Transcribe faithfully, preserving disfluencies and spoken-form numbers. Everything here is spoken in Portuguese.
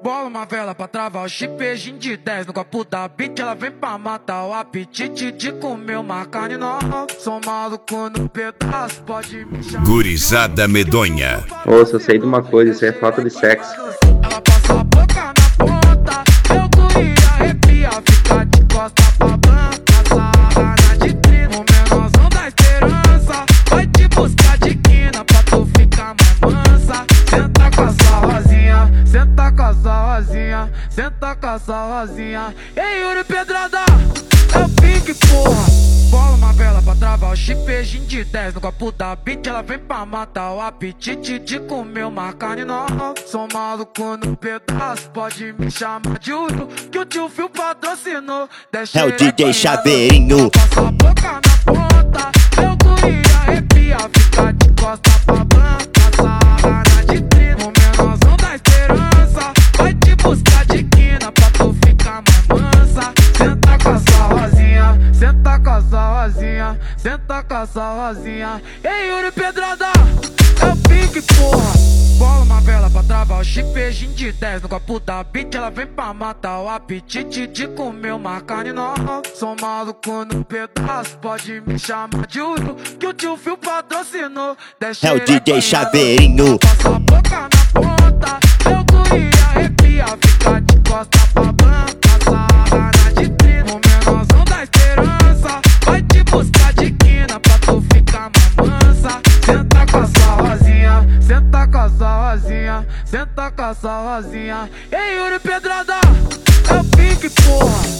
Bola uma vela pra travar o chipejinho de dez. No copo da beat ela vem pra matar o apetite de comer uma carne nova. Sou maluco no pedaço, pode me chamar. Gurizada medonha. Ô, só sei de uma coisa, isso é falta de sexo. Ela passa a boca na ponta, eu corri arrepia, fica de costa pra banca. Sarana de trino, o menorzão da esperança. Vai te buscar de quina pra tu ficar mais mansa. Senta com essa rosinha, senta com essa rosinha, senta com essa rosinha. Ei, Yuri Pedrada, é o pique, porra. Bola uma vela pra travar o chipejinho de dez. No copo da beat ela vem pra matar o apetite de comer uma carne nova. Sou maluco no pedaço, pode me chamar de Udo, que o tio Fio patrocinou. Deixa é o D J Chaveirinho. Passa a boca na ponta, eu corri arrepia, fica de costa pra banca. Sarana de trino, o menorzão da esperança. Vai te buscar de quina pra tu ficar mais mansa. Senta com essa rosinha, senta com essa rosinha, senta com essa rosinha. Ei, Yuri Pedrada, é o pique, porra. Bola uma vela pra travar o chipejinho de dez. No copo da beat ela vem pra matar o apetite de comer uma carne nova. Sou maluco no pedaço, pode me chamar de Udo, que o tio Fio patrocinou. Deixa é o D J Chaveirinho. Passa a boca na ponta, eu corri arrepia, fica de costa pra banca. Sarana de trino, o menorzão da esperança. Vai te buscar de quina pra tu ficar mais mansa. Senta com essa rosinha, senta com essa rosinha, senta com essa rosinha. Ei, Yuri Pedrada, é o pique, porra.